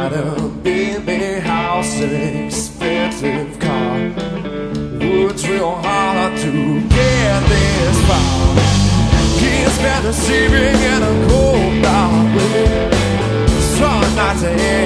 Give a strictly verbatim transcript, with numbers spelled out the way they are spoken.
got a big house, an expensive car. Worked real hard to get this far. He's been deceiving in a cold dark way. Trying not to end.